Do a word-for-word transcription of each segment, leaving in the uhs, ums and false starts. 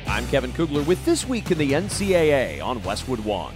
I'm Kevin Kugler with This Week in the N C double A on Westwood One.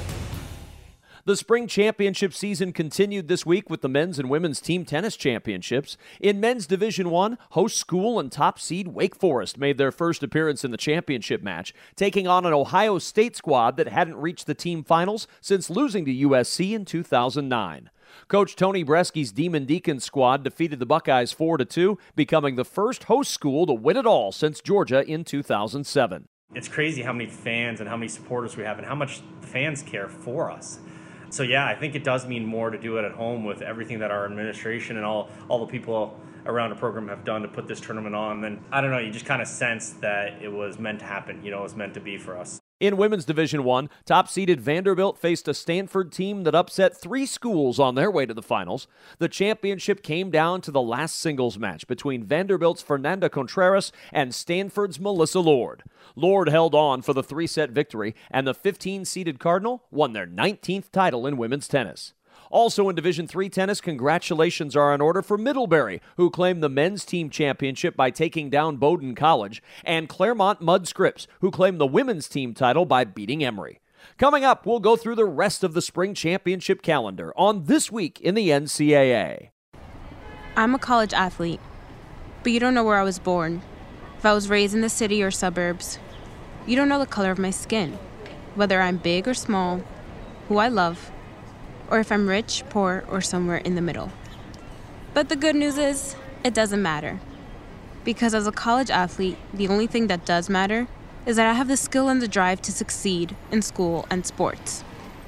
The spring championship season continued this week with the men's and women's team tennis championships. In men's Division One, host school and top seed Wake Forest made their first appearance in the championship match, taking on an Ohio State squad that hadn't reached the team finals since losing to U S C in two thousand nine. Coach Tony Bresky's Demon Deacons squad defeated the Buckeyes four to two, becoming the first host school to win it all since Georgia in two thousand seven. It's crazy how many fans and how many supporters we have and how much the fans care for us. So yeah, I think it does mean more to do it at home with everything that our administration and all, all the people around the program have done to put this tournament on. And I don't know, you just kind of sense that it was meant to happen, you know, it was meant to be for us. In women's Division One, top-seeded Vanderbilt faced a Stanford team that upset three schools on their way to the finals. The championship came down to the last singles match between Vanderbilt's Fernanda Contreras and Stanford's Melissa Lord. Lord held on for the three-set victory, and the fifteen-seeded Cardinal won their nineteenth title in women's tennis. Also in Division Three tennis, congratulations are in order for Middlebury, who claimed the men's team championship by taking down Bowdoin College, and Claremont Mudd Scripps, who claimed the women's team title by beating Emory. Coming up, we'll go through the rest of the spring championship calendar on This Week in the N C double A. I'm a college athlete, but you don't know where I was born, if I was raised in the city or suburbs. You don't know the color of my skin, whether I'm big or small, who I love, or if I'm rich, poor, or somewhere in the middle. But the good news is, it doesn't matter. Because as a college athlete, the only thing that does matter is that I have the skill and the drive to succeed in school and sports.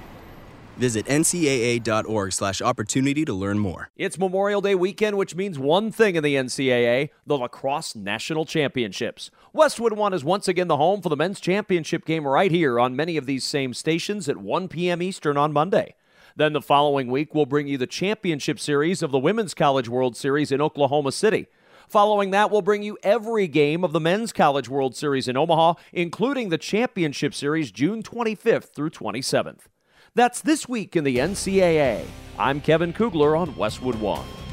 Visit N C double A dot org slash opportunity to learn more. It's Memorial Day weekend, which means one thing in the N C double A, the Lacrosse National Championships. Westwood One is once again the home for the men's championship game right here on many of these same stations at one p.m. Eastern on Monday. Then the following week, we'll bring you the championship series of the Women's College World Series in Oklahoma City. Following that, we'll bring you every game of the Men's College World Series in Omaha, including the championship series June twenty-fifth through twenty-seventh. That's This Week in the N C double A. I'm Kevin Kugler on Westwood One.